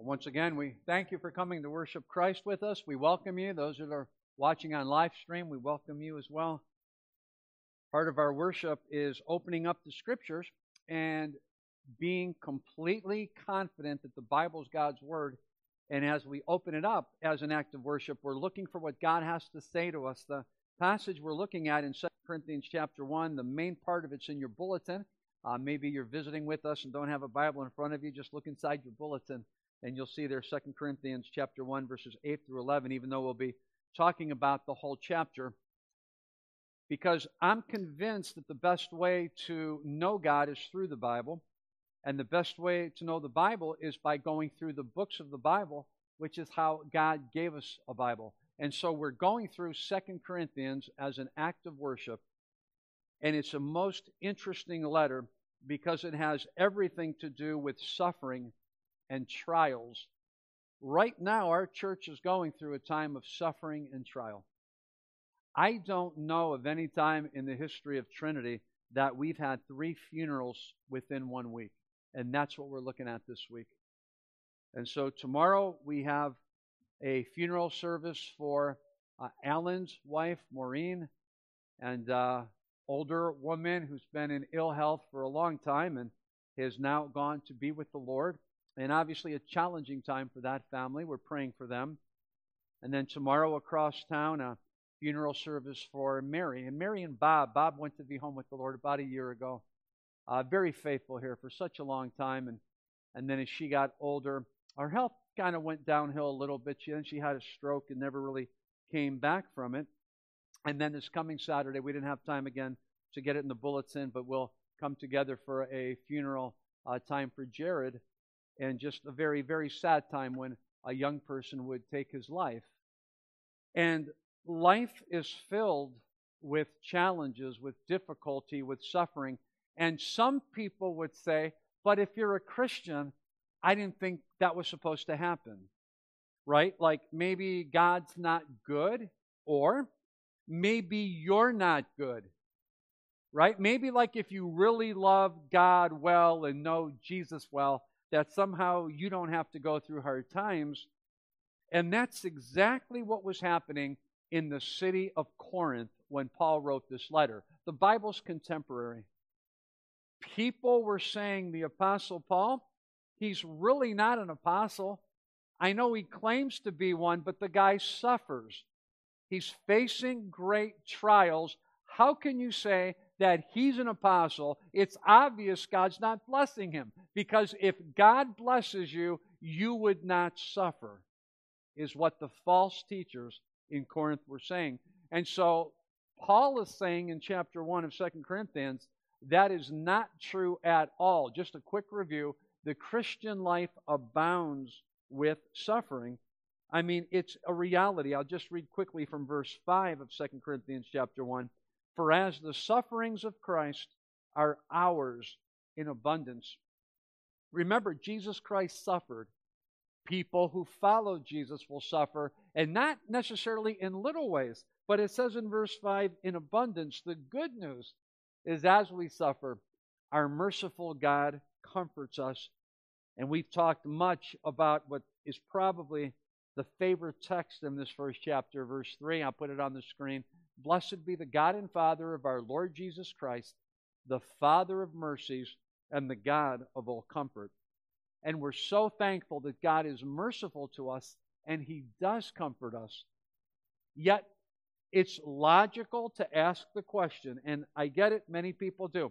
Once again, we thank you for coming to worship Christ with us. We welcome you. Those that are watching on live stream, we welcome you as well. Part of our worship is opening up the Scriptures and being completely confident that the Bible is God's Word. And as we open it up as an act of worship, we're looking for what God has to say to us. The passage we're looking at in 2 Corinthians chapter 1, the main part of it's in your bulletin. Maybe you're visiting with us and don't have a Bible in front of you. Just look inside your bulletin, and you'll see there 2 Corinthians chapter 1, verses 8 through 11, even though we'll be talking about the whole chapter. Because I'm convinced that the best way to know God is through the Bible, and the best way to know the Bible is by going through the books of the Bible, which is how God gave us a Bible. And so we're going through 2 Corinthians as an act of worship, and it's a most interesting letter because it has everything to do with suffering and trials. Right now, our church is going through a time of suffering and trial. I don't know of any time in the history of Trinity that we've had 3 funerals within 1 week, and that's what we're looking at this week. And so tomorrow we have a funeral service for Alan's wife, Maureen, and older woman who's been in ill health for a long time and has now gone to be with the Lord. And obviously a challenging time for that family. We're praying for them. And then tomorrow across town, a funeral service for Mary. And Mary and Bob. Bob went to be home with the Lord about a year ago. Very faithful here for such a long time. And then as she got older, her health kind of went downhill a little bit. Then she had a stroke and never really came back from it. And then this coming Saturday, we didn't have time again to get it in the bulletin, but we'll come together for a funeral time for Jared. And just a very, very sad time when a young person would take his life. And life is filled with challenges, with difficulty, with suffering. And some people would say, but if you're a Christian, I didn't think that was supposed to happen. Right? Like maybe God's not good, or maybe you're not good. Right? Maybe like if you really love God well and know Jesus well, that somehow you don't have to go through hard times. And that's exactly what was happening in the city of Corinth when Paul wrote this letter. The Bible's contemporary. People were saying the Apostle Paul, he's really not an apostle. I know he claims to be one, but the guy suffers. He's facing great trials. How can you say that he's an apostle? It's obvious God's not blessing him. Because if God blesses you, you would not suffer, is what the false teachers in Corinth were saying. And so Paul is saying in chapter 1 of 2 Corinthians, that is not true at all. Just a quick review. The Christian life abounds with suffering. I mean, it's a reality. I'll just read quickly from verse 5 of 2 Corinthians chapter 1. For as the sufferings of Christ are ours in abundance. Remember, Jesus Christ suffered. People who follow Jesus will suffer, and not necessarily in little ways, but it says in verse 5, in abundance. The good news is as we suffer, our merciful God comforts us. And we've talked much about what is probably the favorite text in this first chapter, verse 3. I'll put it on the screen. Blessed be the God and Father of our Lord Jesus Christ, the Father of mercies and the God of all comfort. And we're so thankful that God is merciful to us and He does comfort us. Yet, it's logical to ask the question, and I get it, many people do.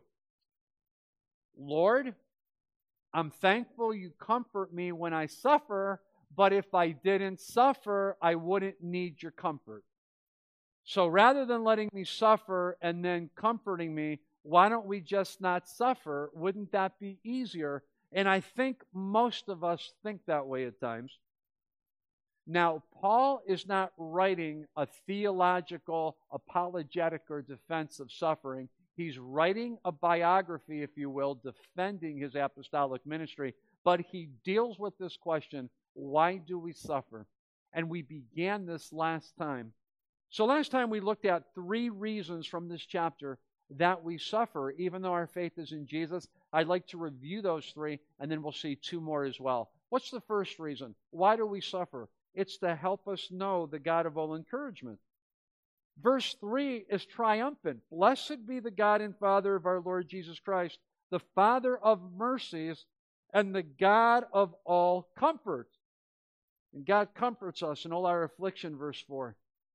Lord, I'm thankful you comfort me when I suffer, but if I didn't suffer, I wouldn't need your comfort. So rather than letting me suffer and then comforting me, why don't we just not suffer? Wouldn't that be easier? And I think most of us think that way at times. Now, Paul is not writing a theological, apologetic, or defense of suffering. He's writing a biography, if you will, defending his apostolic ministry. But he deals with this question, why do we suffer? And we began this last time. So last time we looked at 3 reasons from this chapter that we suffer, even though our faith is in Jesus. I'd like to review those 3, and then we'll see 2 more as well. What's the first reason? Why do we suffer? It's to help us know the God of all encouragement. Verse 3 is triumphant. Blessed be the God and Father of our Lord Jesus Christ, the Father of mercies and the God of all comfort. And God comforts us in all our affliction, verse 4.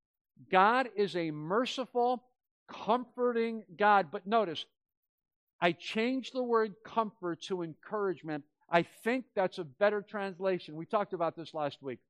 God is a merciful, comforting God. But notice, I changed the word comfort to encouragement. I think that's a better translation. We talked about this last week.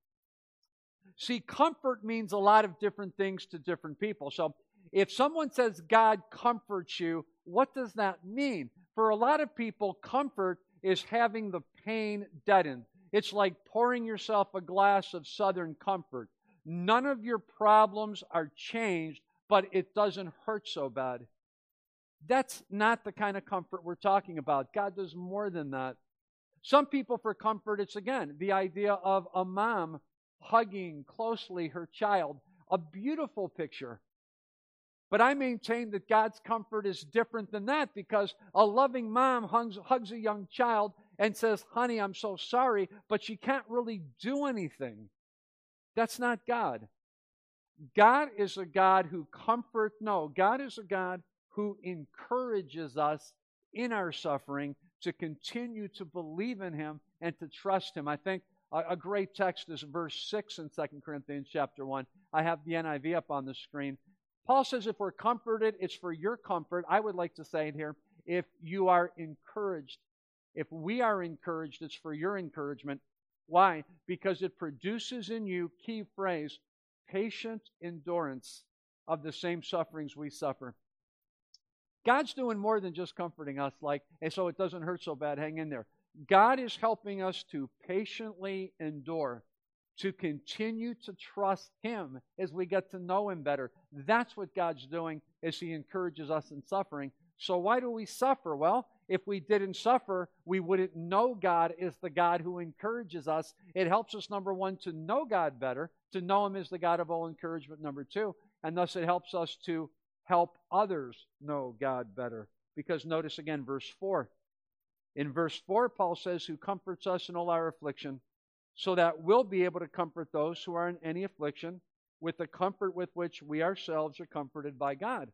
See, comfort means a lot of different things to different people. So if someone says God comforts you, what does that mean? For a lot of people, comfort is having the pain deadened. It's like pouring yourself a glass of Southern Comfort. None of your problems are changed, but it doesn't hurt so bad. That's not the kind of comfort we're talking about. God does more than that. Some people, for comfort, it's again the idea of a mom hugging closely her child. A beautiful picture. But I maintain that God's comfort is different than that, because a loving mom hugs a young child and says, honey, I'm so sorry, but she can't really do anything. That's not God. God is a God who comforts. No, God is a God who encourages us in our suffering to continue to believe in Him and to trust Him. I think a great text is verse 6 in 2 Corinthians chapter 1. I have the NIV up on the screen. Paul says if we're comforted, it's for your comfort. I would like to say it here, if you are encouraged. If we are encouraged, it's for your encouragement. Why? Because it produces in you, key phrase, patient endurance of the same sufferings we suffer. God's doing more than just comforting us, and so it doesn't hurt so bad, hang in there. God is helping us to patiently endure, to continue to trust Him as we get to know Him better. That's what God's doing as He encourages us in suffering. So why do we suffer? Well, if we didn't suffer, we wouldn't know God as the God who encourages us. It helps us, number one, to know God better, to know Him as the God of all encouragement, number two, and thus it helps us to help others know God better. Because notice again verse 4. In verse 4, Paul says, who comforts us in all our affliction, so that we'll be able to comfort those who are in any affliction with the comfort with which we ourselves are comforted by God.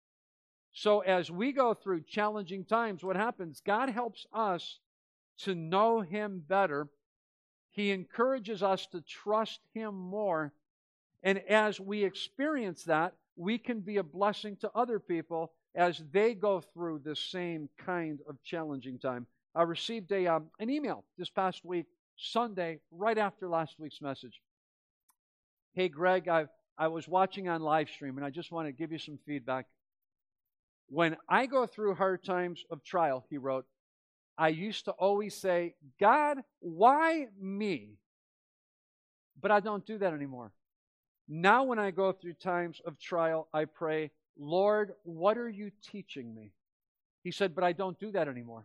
So as we go through challenging times, what happens? God helps us to know Him better. He encourages us to trust Him more. And as we experience that, we can be a blessing to other people as they go through the same kind of challenging time. I received an email this past week, Sunday, right after last week's message. Hey, Greg, I was watching on live stream, and I just want to give you some feedback. When I go through hard times of trial, he wrote, I used to always say, God, why me? But I don't do that anymore. Now when I go through times of trial, I pray, Lord, what are you teaching me? He said, but I don't do that anymore.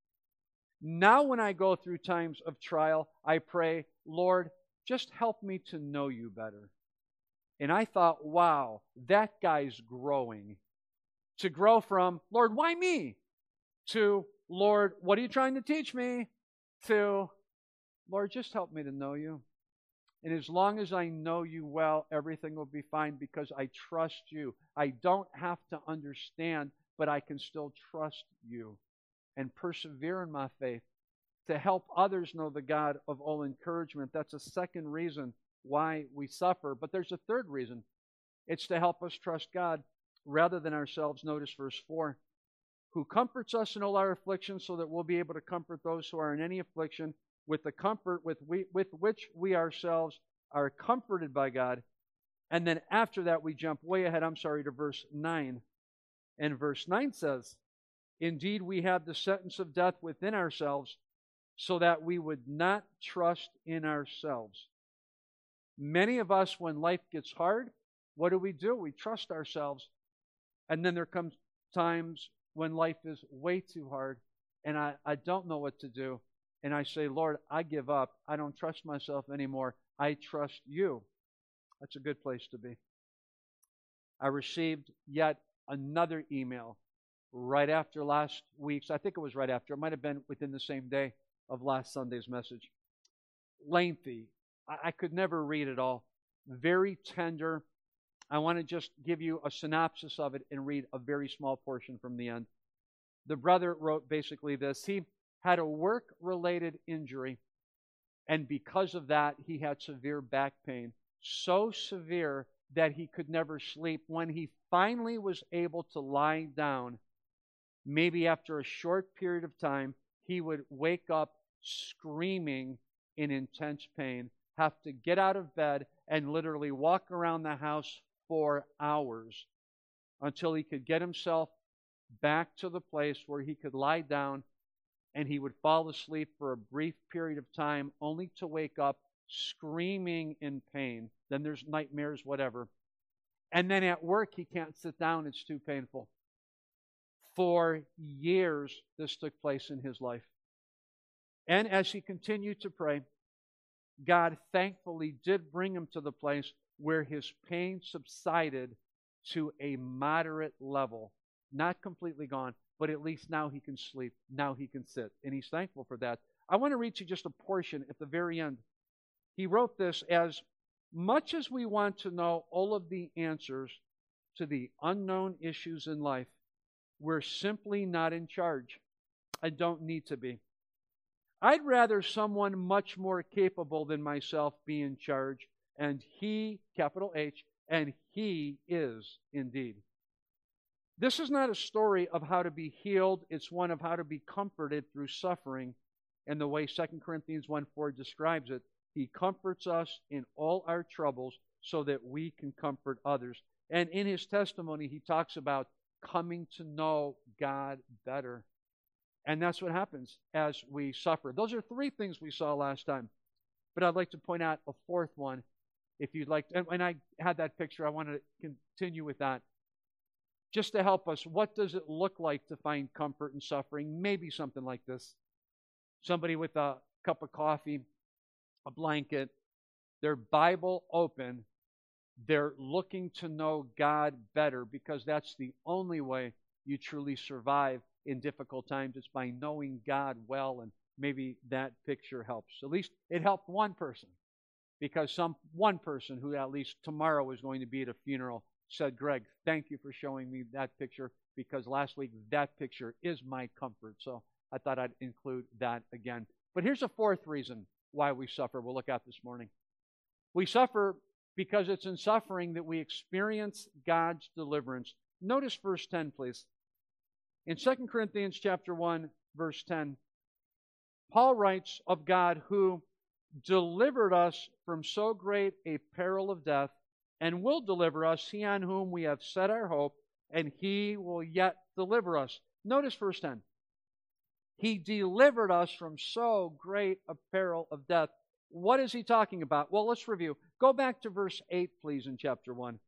Now when I go through times of trial, I pray, Lord, just help me to know you better. And I thought, wow, that guy's growing. To grow from, Lord, why me? To, Lord, what are you trying to teach me? To, Lord, just help me to know you. And as long as I know you well, everything will be fine because I trust you. I don't have to understand, but I can still trust you and persevere in my faith to help others know the God of all encouragement. That's a second reason why we suffer. But there's a third reason. It's to help us trust God rather than ourselves. Notice verse 4. Who comforts us in all our afflictions so that we'll be able to comfort those who are in any affliction with the comfort with which we ourselves are comforted by God. And then after that, we jump way ahead, to verse 9. And verse 9 says, indeed, we have the sentence of death within ourselves so that we would not trust in ourselves. Many of us, when life gets hard, what do? We trust ourselves. And then there comes times when life is way too hard and I don't know what to do. And I say, Lord, I give up. I don't trust myself anymore. I trust you. That's a good place to be. I received yet another email right after last week's. I think it was right after. It might have been within the same day of last Sunday's message. lengthy. I could never read it all. Very tender. I want to just give you a synopsis of it and read a very small portion from the end. The brother wrote basically this. He had a work-related injury, and because of that, he had severe back pain. So severe that he could never sleep. When he finally was able to lie down, maybe after a short period of time, he would wake up screaming in intense pain, have to get out of bed and literally walk around the house for hours until he could get himself back to the place where he could lie down, and he would fall asleep for a brief period of time only to wake up screaming in pain. Then there's nightmares, whatever. And then at work, he can't sit down. It's too painful. For years, this took place in his life. And as he continued to pray, God thankfully did bring him to the place where his pain subsided to a moderate level. Not completely gone, but at least now he can sleep. Now he can sit. And he's thankful for that. I want to read to you just a portion at the very end. He wrote this: as much as we want to know all of the answers to the unknown issues in life, we're simply not in charge. I don't need to be. I'd rather someone much more capable than myself be in charge, and he, capital H, and he is indeed. This is not a story of how to be healed. It's one of how to be comforted through suffering. And the way 2 Corinthians 1:4 describes it, he comforts us in all our troubles so that we can comfort others. And in his testimony, he talks about coming to know God better. And that's what happens as we suffer. Those are three things we saw last time. But I'd like to point out a fourth one, if you'd like. And I had that picture. I want to continue with that. Just to help us, what does it look like to find comfort in suffering? Maybe something like this. Somebody with a cup of coffee, a blanket, their Bible open. They're looking to know God better, because that's the only way you truly survive in difficult times. It's by knowing God well, and maybe that picture helps. At least it helped one person, because one person who at least tomorrow is going to be at a funeral said, Greg, thank you for showing me that picture, because last week that picture is my comfort. So I thought I'd include that again. But here's a fourth reason why we suffer we'll look at this morning. We suffer because it's in suffering that we experience God's deliverance. Notice verse 10, please. In 2 Corinthians chapter 1, verse 10, Paul writes of God who delivered us from so great a peril of death, and will deliver us, he on whom we have set our hope, and he will yet deliver us. Notice verse 10. He delivered us from so great a peril of death. What is he talking about? Well, let's review. Go back to verse 8, please, in chapter 1.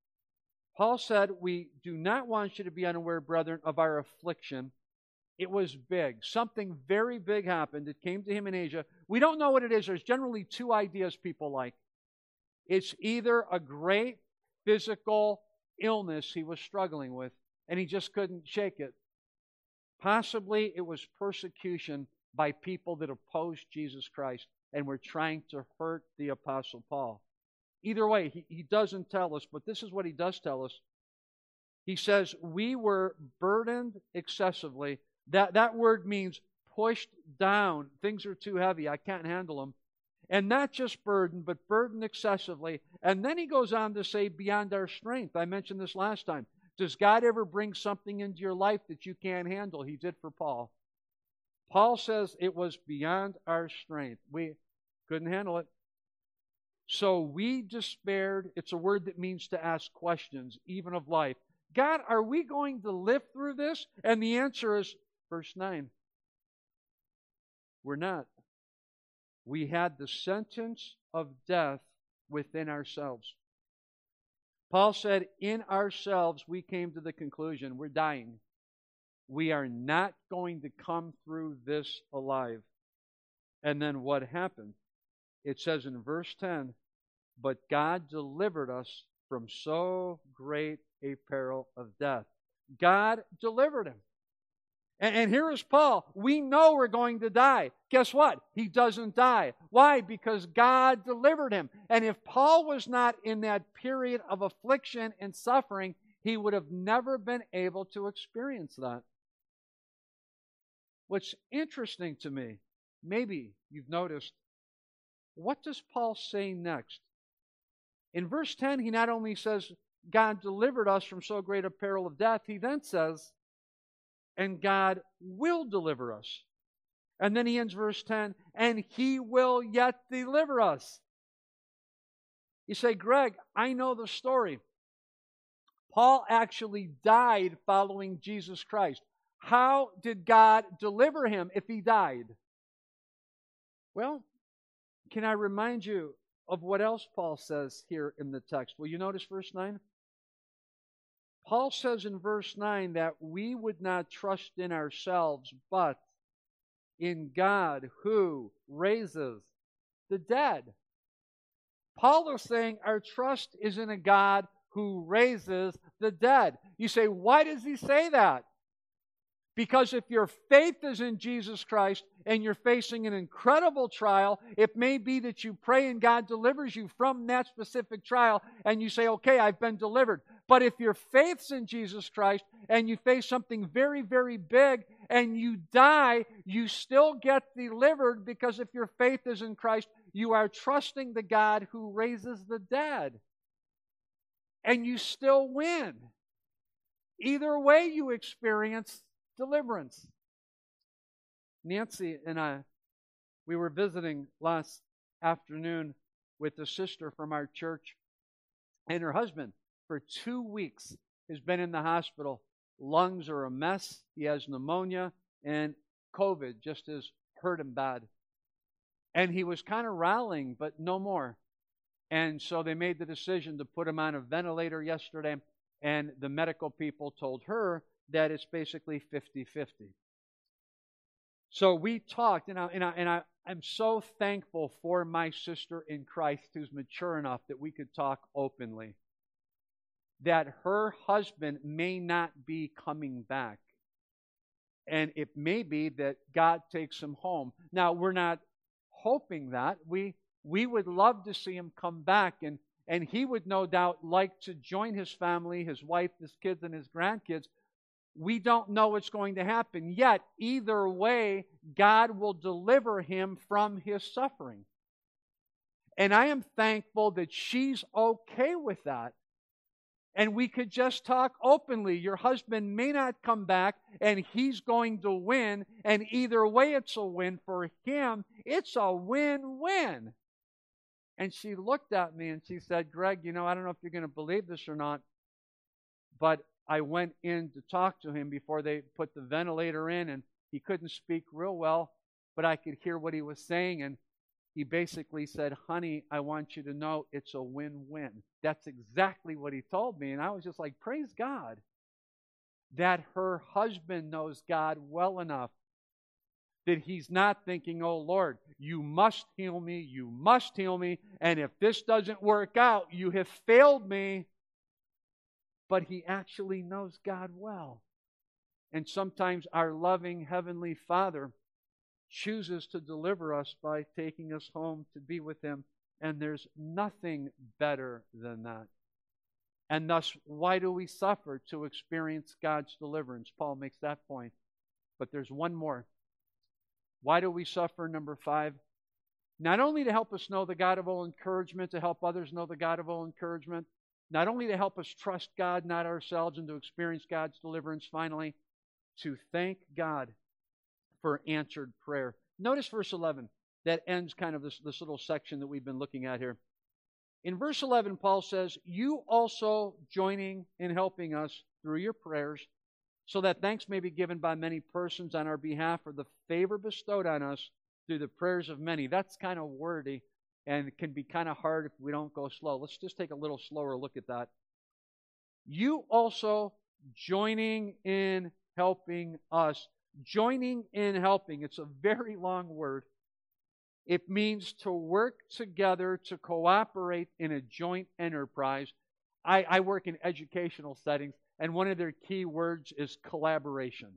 Paul said, we do not want you to be unaware, brethren, of our affliction. It was big. Something very big happened. It came to him in Asia. We don't know what it is. There's generally two ideas people like. It's either a great physical illness he was struggling with, and he just couldn't shake it. Possibly it was persecution by people that opposed Jesus Christ and were trying to hurt the Apostle Paul. Either way, he doesn't tell us, but this is what he does tell us. He says, we were burdened excessively. That word means pushed down. Things are too heavy. I can't handle them. And not just burden, but burden excessively. And then he goes on to say, beyond our strength. I mentioned this last time. Does God ever bring something into your life that you can't handle? He did for Paul. Paul says it was beyond our strength. We couldn't handle it. So we despaired. It's a word that means to ask questions, even of life. God, are we going to live through this? And the answer is, verse 9, we're not. We had the sentence of death within ourselves. Paul said, in ourselves, we came to the conclusion, we're dying. We are not going to come through this alive. And then what happened? It says in verse 10, but God delivered us from so great a peril of death. God delivered him. And here is Paul. We know we're going to die. Guess what? He doesn't die. Why? Because God delivered him. And if Paul was not in that period of affliction and suffering, he would have never been able to experience that. What's interesting to me, maybe you've noticed, what does Paul say next? In verse 10, he not only says, God delivered us from so great a peril of death, he then says, and God will deliver us. And then he ends verse 10, and he will yet deliver us. You say, Greg, I know the story. Paul actually died following Jesus Christ. How did God deliver him if he died? Well, can I remind you of what else Paul says here in the text? Will you notice verse 9? Paul says in verse 9 that we would not trust in ourselves, but in God who raises the dead. Paul is saying our trust is in a God who raises the dead. You say, why does he say that? Because if your faith is in Jesus Christ and you're facing an incredible trial, it may be that you pray and God delivers you from that specific trial and you say, okay, I've been delivered. But if your faith's in Jesus Christ and you face something very, very big and you die, you still get delivered because if your faith is in Christ, you are trusting the God who raises the dead. And you still win. Either way you experience deliverance. Nancy and I, we were visiting last afternoon with a sister from our church, and her husband, for 2 weeks, has been in the hospital. Lungs are a mess. He has pneumonia, and COVID just has hurt him bad. And he was kind of rallying, but no more. And so they made the decision to put him on a ventilator yesterday, and the medical people told her that it's basically 50-50. So we talked, and I'm so thankful for my sister in Christ who's mature enough that we could talk openly. That her husband may not be coming back. And it may be that God takes him home. Now, we're not hoping that. We would love to see him come back, and he would no doubt like to join his family, his wife, his kids, and his grandkids. We don't know what's going to happen yet. Either way, God will deliver him from his suffering. And I am thankful that she's okay with that. And we could just talk openly. Your husband may not come back, and he's going to win. And either way, it's a win for him. It's a win-win. And she looked at me and she said, Greg, I don't know if you're going to believe this or not, but I went in to talk to him before they put the ventilator in, and he couldn't speak real well, but I could hear what he was saying, and he basically said, honey, I want you to know it's a win-win. That's exactly what he told me, and I was just like, praise God that her husband knows God well enough that he's not thinking, oh Lord, you must heal me, and if this doesn't work out, you have failed me. But he actually knows God well. And sometimes our loving Heavenly Father chooses to deliver us by taking us home to be with Him. And there's nothing better than that. And thus, why do we suffer? To experience God's deliverance. Paul makes that point. But there's one more. Why do we suffer? Number 5. Not only to help us know the God of all encouragement, to help others know the God of all encouragement, not only to help us trust God, not ourselves, and to experience God's deliverance, finally, to thank God for answered prayer. Notice verse 11. That ends kind of this little section that we've been looking at here. In verse 11, Paul says, you also joining in helping us through your prayers, so that thanks may be given by many persons on our behalf for the favor bestowed on us through the prayers of many. That's kind of wordy. And it can be kind of hard if we don't go slow. Let's just take a little slower look at that. You also joining in helping us. Joining in helping. It's a very long word. It means to work together, to cooperate in a joint enterprise. I work in educational settings, and one of their key words is collaboration.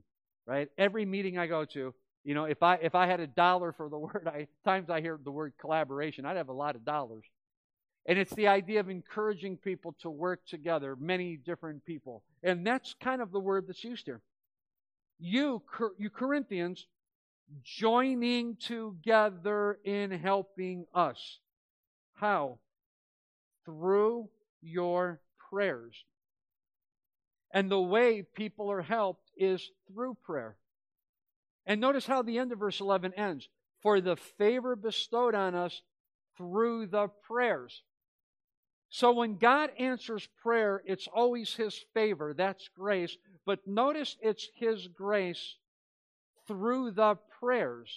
right? Every meeting I go to, if I had $1 for the word, times I hear the word collaboration, I'd have a lot of dollars. And it's the idea of encouraging people to work together, many different people. And that's kind of the word that's used here. You Corinthians, joining together in helping us. How? Through your prayers. And the way people are helped is through prayer. And notice how the end of verse 11 ends. For the favor bestowed on us through the prayers. So when God answers prayer, it's always His favor. That's grace. But notice it's His grace through the prayers.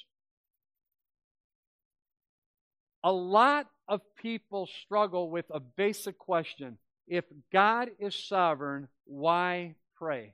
A lot of people struggle with a basic question. If God is sovereign, why pray?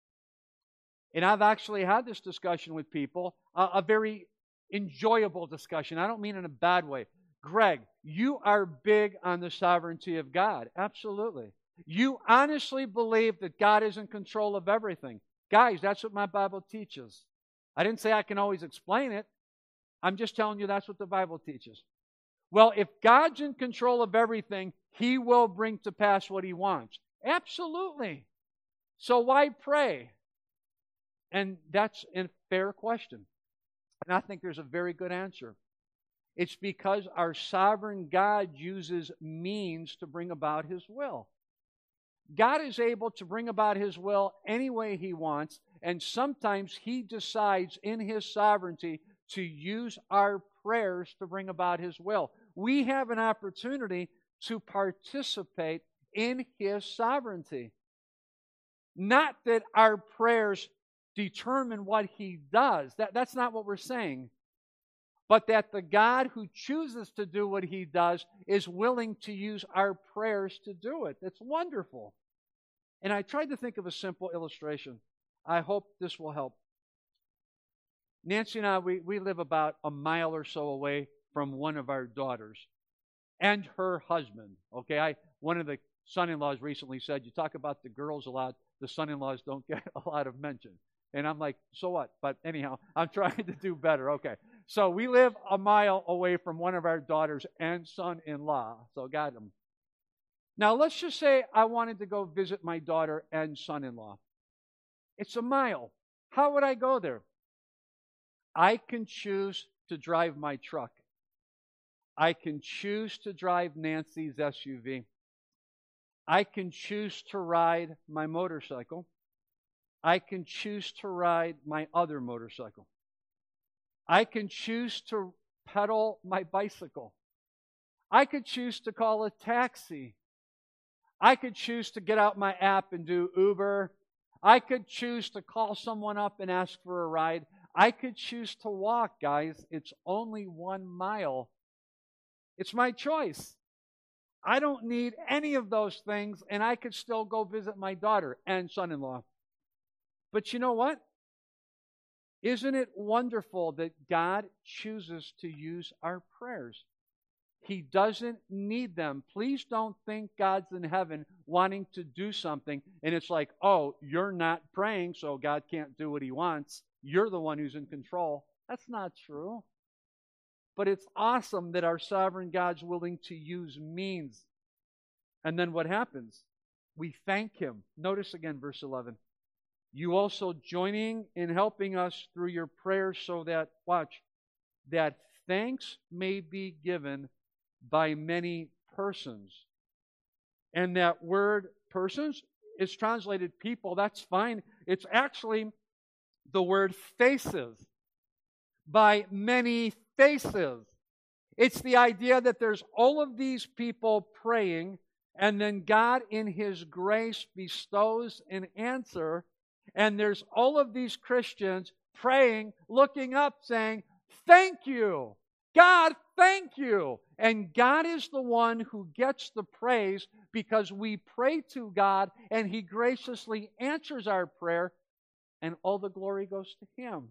And I've actually had this discussion with people, a very enjoyable discussion. I don't mean in a bad way. Greg, you are big on the sovereignty of God. Absolutely. You honestly believe that God is in control of everything. Guys, that's what my Bible teaches. I didn't say I can always explain it. I'm just telling you that's what the Bible teaches. Well, if God's in control of everything, He will bring to pass what He wants. Absolutely. So why pray? And that's a fair question. And I think there's a very good answer. It's because our sovereign God uses means to bring about His will. God is able to bring about His will any way He wants, and sometimes He decides in His sovereignty to use our prayers to bring about His will. We have an opportunity to participate in His sovereignty. Not that our prayers determine what He does. That's not what we're saying. But that the God who chooses to do what He does is willing to use our prayers to do it. That's wonderful. And I tried to think of a simple illustration. I hope this will help. Nancy and I, we live about a mile or so away from one of our daughters and her husband. Okay, one of the son-in-laws recently said, you talk about the girls a lot, the son-in-laws don't get a lot of mention. And I'm like, so what? But anyhow, I'm trying to do better. Okay. So we live a mile away from one of our daughters and son-in-law. So got them. Now let's just say I wanted to go visit my daughter and son-in-law. It's a mile. How would I go there? I can choose to drive my truck. I can choose to drive Nancy's SUV. I can choose to ride my motorcycle. I can choose to ride my other motorcycle. I can choose to pedal my bicycle. I could choose to call a taxi. I could choose to get out my app and do Uber. I could choose to call someone up and ask for a ride. I could choose to walk, guys. It's only 1 mile. It's my choice. I don't need any of those things, and I could still go visit my daughter and son-in-law. But you know what? Isn't it wonderful that God chooses to use our prayers? He doesn't need them. Please don't think God's in heaven wanting to do something, and it's like, oh, you're not praying, so God can't do what He wants. You're the one who's in control. That's not true. But it's awesome that our sovereign God's willing to use means. And then what happens? We thank Him. Notice again verse 11. You also joining in helping us through your prayers so that, watch, that thanks may be given by many persons. And that word persons is translated people. That's fine. It's actually the word faces. By many faces. It's the idea that there's all of these people praying, and then God in His grace bestows an answer, and there's all of these Christians praying, looking up, saying, thank you. God, thank you. And God is the one who gets the praise because we pray to God and He graciously answers our prayer, and all the glory goes to Him.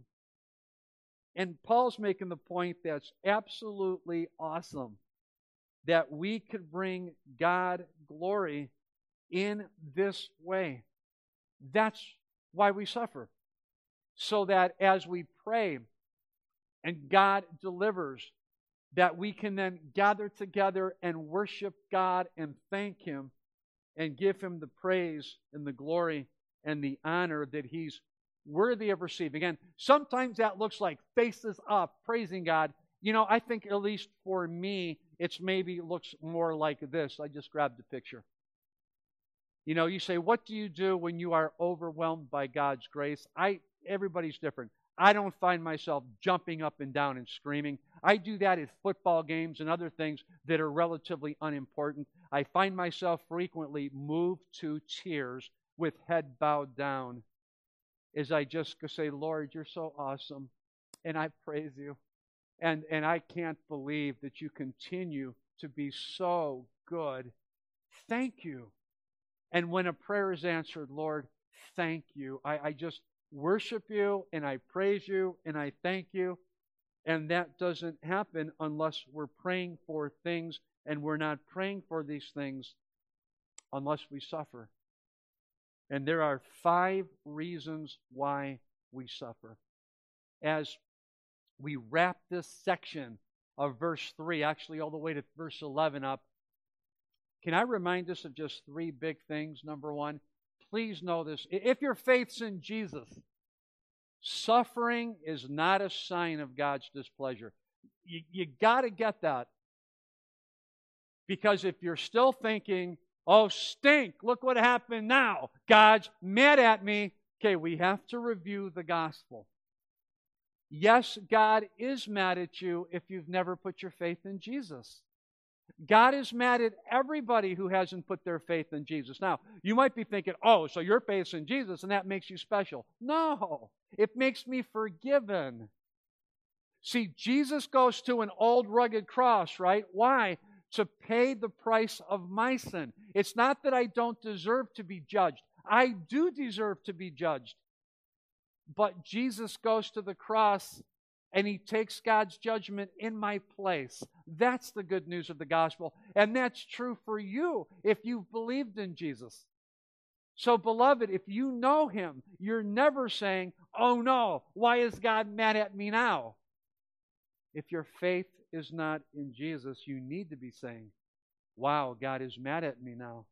And Paul's making the point that's absolutely awesome, that we could bring God glory in this way. That's why we suffer. so that as we pray and God delivers, that we can then gather together and worship God and thank Him and give Him the praise and the glory and the honor that He's worthy of receiving. And sometimes that looks like faces up, praising God. You know, I think at least for me, it's maybe looks more like this. I just grabbed the picture. You know, you say, what do you do when you are overwhelmed by God's grace? Everybody's different. I don't find myself jumping up and down and screaming. I do that at football games and other things that are relatively unimportant. I find myself frequently moved to tears with head bowed down as I just say, Lord, you're so awesome, and I praise you. And I can't believe that you continue to be so good. Thank you. And when a prayer is answered, Lord, thank you. I just worship you, and I praise you, and I thank you. And that doesn't happen unless we're praying for things, and we're not praying for these things unless we suffer. And there are 5 reasons why we suffer. As we wrap this section of verse 3, actually all the way to verse 11 up, can I remind us of just 3 big things? Number 1, please know this. If your faith's in Jesus, suffering is not a sign of God's displeasure. You got to get that. Because if you're still thinking, oh, stink, look what happened now, God's mad at me, okay, we have to review the gospel. Yes, God is mad at you if you've never put your faith in Jesus. God is mad at everybody who hasn't put their faith in Jesus. Now, you might be thinking, oh, so your faith's in Jesus and that makes you special. No, it makes me forgiven. See, Jesus goes to an old rugged cross, right? Why? To pay the price of my sin. It's not that I don't deserve to be judged. I do deserve to be judged. But Jesus goes to the cross and He takes God's judgment in my place. That's the good news of the gospel. And that's true for you if you've believed in Jesus. So, beloved, if you know Him, you're never saying, oh no, why is God mad at me now? If your faith is not in Jesus, you need to be saying, wow, God is mad at me now.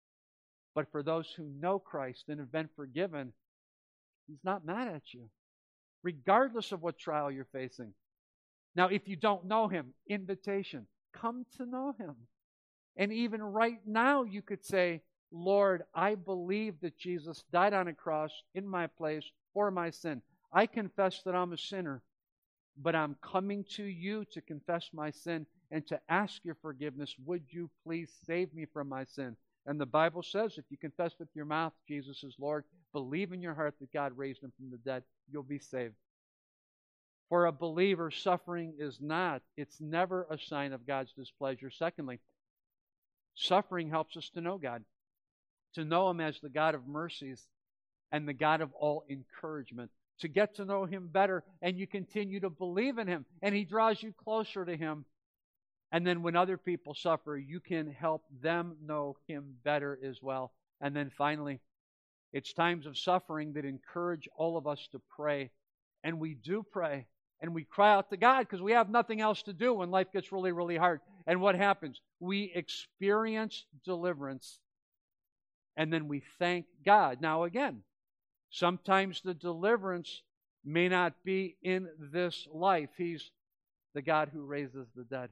But for those who know Christ and have been forgiven, He's not mad at you, regardless of what trial you're facing. Now, if you don't know Him, invitation, come to know Him. And even right now, you could say, Lord, I believe that Jesus died on a cross in my place for my sin. I confess that I'm a sinner, but I'm coming to you to confess my sin and to ask your forgiveness. Would you please save me from my sin? And the Bible says if you confess with your mouth Jesus is Lord, believe in your heart that God raised Him from the dead, you'll be saved. For a believer, suffering is not, it's never a sign of God's displeasure. Secondly, suffering helps us to know God, to know Him as the God of mercies and the God of all encouragement, to get to know Him better, and you continue to believe in Him, and He draws you closer to Him. And then when other people suffer, you can help them know Him better as well. And then finally, it's times of suffering that encourage all of us to pray. And we do pray. And we cry out to God because we have nothing else to do when life gets really, really hard. And what happens? We experience deliverance. And then we thank God. Now again, sometimes the deliverance may not be in this life. He's the God who raises the dead.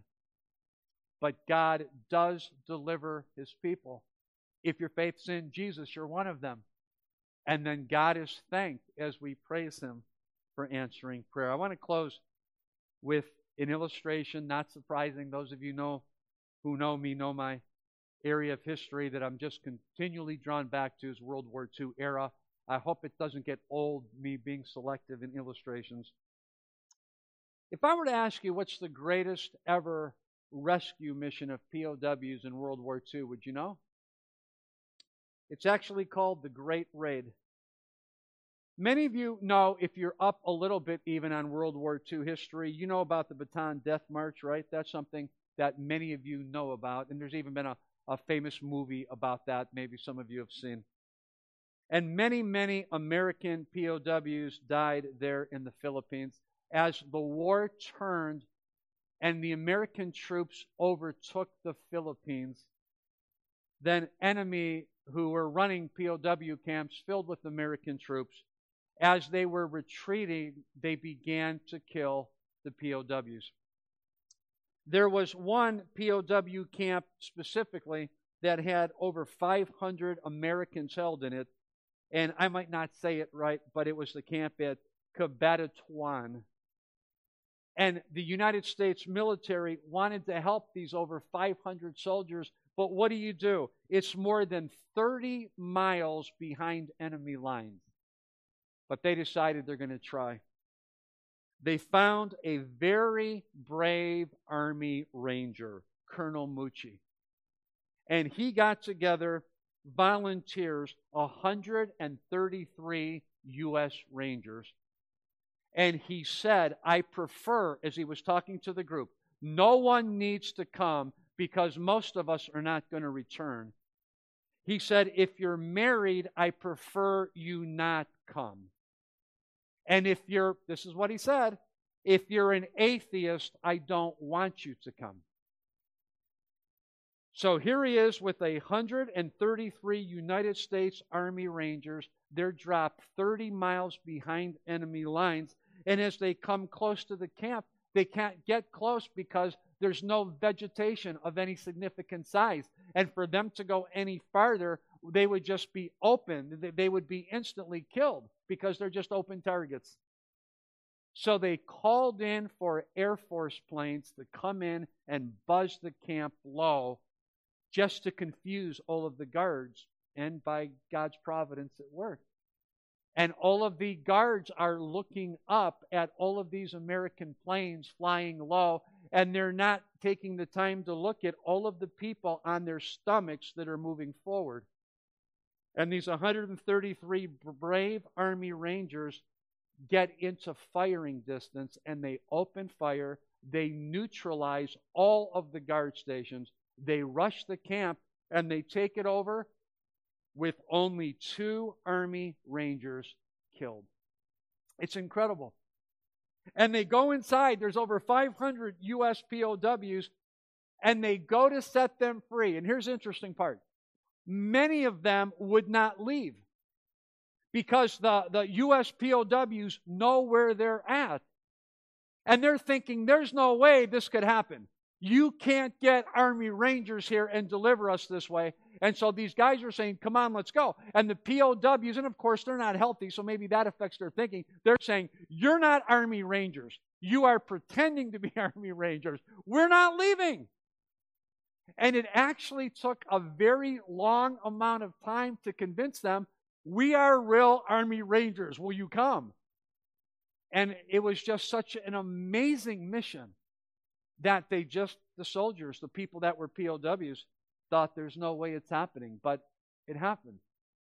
But God does deliver His people. If your faith's in Jesus, you're one of them. And then God is thanked as we praise Him for answering prayer. I want to close with an illustration, not surprising. Those of you who know me know my area of history that I'm just continually drawn back to is World War II era. I hope it doesn't get old, me being selective in illustrations. If I were to ask you what's the greatest ever rescue mission of POWs in World War II, would you know? It's actually called the Great Raid. Many of you know, if you're up a little bit even on World War II history, you know about the Bataan Death March, right? That's something that many of you know about, and there's even been a famous movie about that maybe some of you have seen. And many, many American POWs died there in the Philippines as the war turned and the American troops overtook the Philippines. Then enemy who were running POW camps filled with American troops, as they were retreating, they began to kill the POWs. There was one POW camp specifically that had over 500 Americans held in it, and I might not say it right, but it was the camp at Cabanatuan. And the United States military wanted to help these over 500 soldiers, but what do? It's more than 30 miles behind enemy lines. But they decided they're going to try. They found a very brave Army Ranger, Colonel Mucci. And he got together volunteers, 133 U.S. Rangers. And he said, I prefer, as he was talking to the group, no one needs to come because most of us are not going to return. He said, if you're married, I prefer you not come. And if you're, this is what he said, if you're an atheist, I don't want you to come. So here he is with 133 United States Army Rangers. They're dropped 30 miles behind enemy lines. And as they come close to the camp, they can't get close because there's no vegetation of any significant size. And for them to go any farther, they would just be open. They would be instantly killed because they're just open targets. So they called in for Air Force planes to come in and buzz the camp low just to confuse all of the guards. And by God's providence, it worked. And all of the guards are looking up at all of these American planes flying low, and they're not taking the time to look at all of the people on their stomachs that are moving forward. And these 133 brave Army Rangers get into firing distance, and they open fire. They neutralize all of the guard stations. They rush the camp, and they take it over with only 2 Army Rangers killed. It's incredible. And they go inside. There's over 500 U.S. POWs, and they go to set them free. And here's the interesting part. Many of them would not leave because the U.S. POWs know where they're at. And they're thinking, there's no way this could happen. You can't get Army Rangers here and deliver us this way. And so these guys are saying, come on, let's go. And the POWs, and of course they're not healthy, so maybe that affects their thinking. They're saying, you're not Army Rangers. You are pretending to be Army Rangers. We're not leaving. And it actually took a very long amount of time to convince them, we are real Army Rangers. Will you come? And it was just such an amazing mission that the soldiers, the people that were POWs, thought there's no way it's happening, but it happened.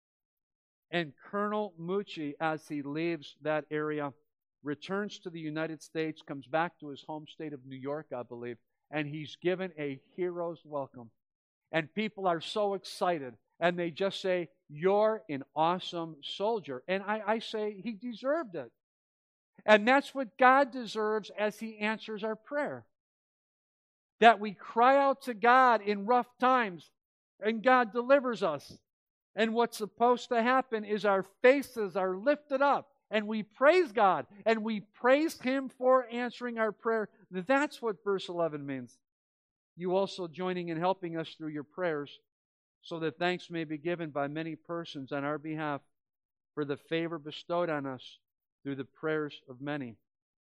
And Colonel Mucci, as he leaves that area, returns to the United States, comes back to his home state of New York, I believe, and he's given a hero's welcome. And people are so excited, and they just say, you're an awesome soldier. And I say, he deserved it. And that's what God deserves as He answers our prayer. That we cry out to God in rough times, and God delivers us. And what's supposed to happen is our faces are lifted up, and we praise God, and we praise Him for answering our prayer. That's what verse 11 means. You also joining and helping us through your prayers, so that thanks may be given by many persons on our behalf for the favor bestowed on us through the prayers of many.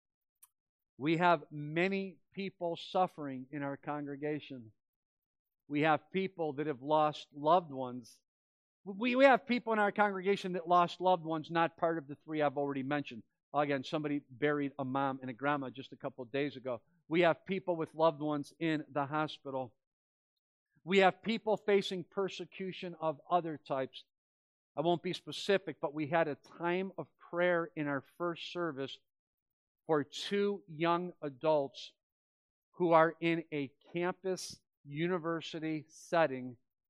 We have many people suffering in our congregation. We have people that have lost loved ones. We have people in our congregation that lost loved ones, not part of the 3 I've already mentioned. Again, somebody buried a mom and a grandma just a couple of days ago. We have people with loved ones in the hospital. We have people facing persecution of other types. I won't be specific, but we had a time of prayer in our first service for 2 young adults who are in a campus university setting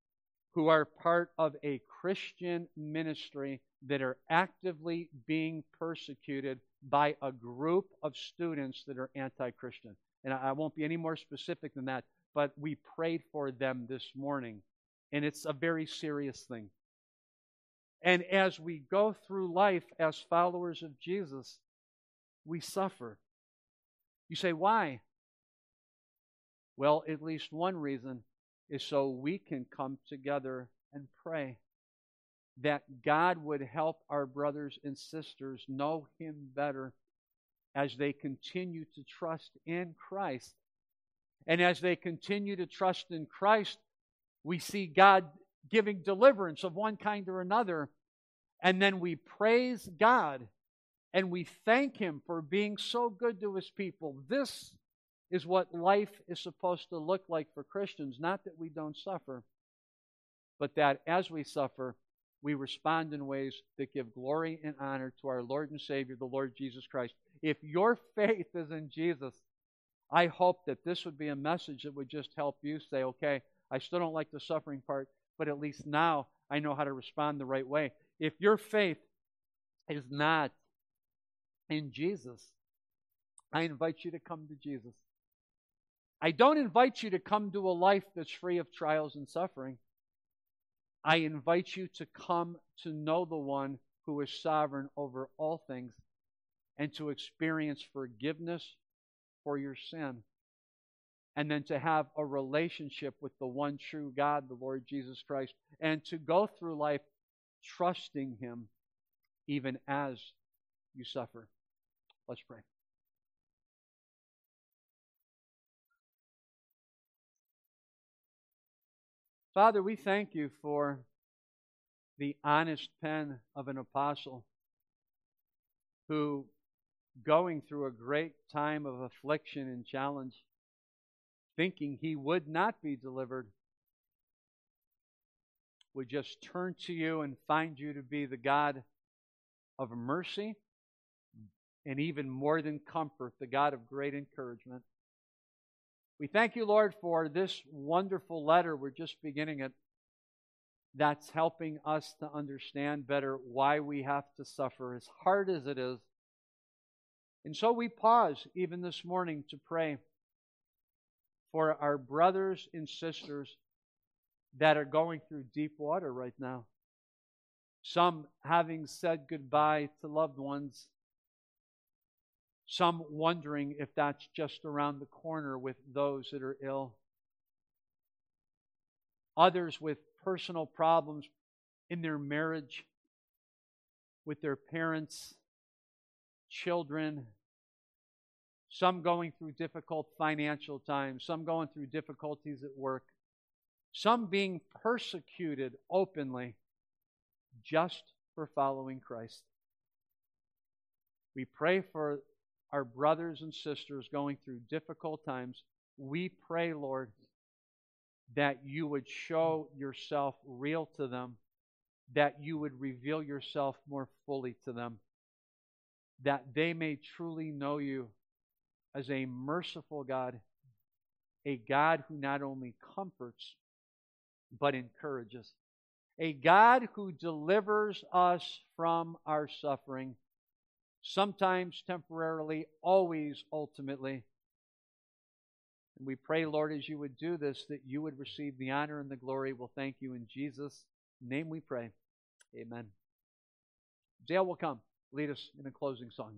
who are part of a Christian ministry that are actively being persecuted by a group of students that are anti-Christian. And I won't be any more specific than that, but we prayed for them this morning. And it's a very serious thing. And as we go through life as followers of Jesus, we suffer. You say, why? Well, at least one reason is so we can come together and pray that God would help our brothers and sisters know Him better as they continue to trust in Christ. And as they continue to trust in Christ, we see God giving deliverance of one kind or another. And then we praise God and we thank Him for being so good to His people. This is what life is supposed to look like for Christians. Not that we don't suffer, but that as we suffer, we respond in ways that give glory and honor to our Lord and Savior, the Lord Jesus Christ. If your faith is in Jesus, I hope that this would be a message that would just help you say, okay, I still don't like the suffering part, but at least now I know how to respond the right way. If your faith is not in Jesus, I invite you to come to Jesus. I don't invite you to come to a life that's free of trials and suffering. I invite you to come to know the one who is sovereign over all things and to experience forgiveness for your sin. And then to have a relationship with the one true God, the Lord Jesus Christ, and to go through life trusting Him even as you suffer. Let's pray. Father, we thank You for the honest pen of an apostle who, going through a great time of affliction and challenge, thinking he would not be delivered, would just turn to You and find You to be the God of mercy and even more than comfort, the God of great encouragement. We thank You, Lord, for this wonderful letter. We're just beginning it. That's helping us to understand better why we have to suffer, as hard as it is. And so we pause even this morning to pray for our brothers and sisters that are going through deep water right now. Some having said goodbye to loved ones. Some wondering if that's just around the corner with those that are ill. Others with personal problems in their marriage, with their parents, children. Some going through difficult financial times. Some going through difficulties at work. Some being persecuted openly just for following Christ. We pray for our brothers and sisters going through difficult times. We pray, Lord, that You would show Yourself real to them, that You would reveal Yourself more fully to them, that they may truly know You as a merciful God, a God who not only comforts, but encourages, a God who delivers us from our suffering, sometimes temporarily, always ultimately. And we pray, Lord, as You would do this, that You would receive the honor and the glory. We'll thank You in Jesus' name we pray. Amen. Dale will come lead us in a closing song.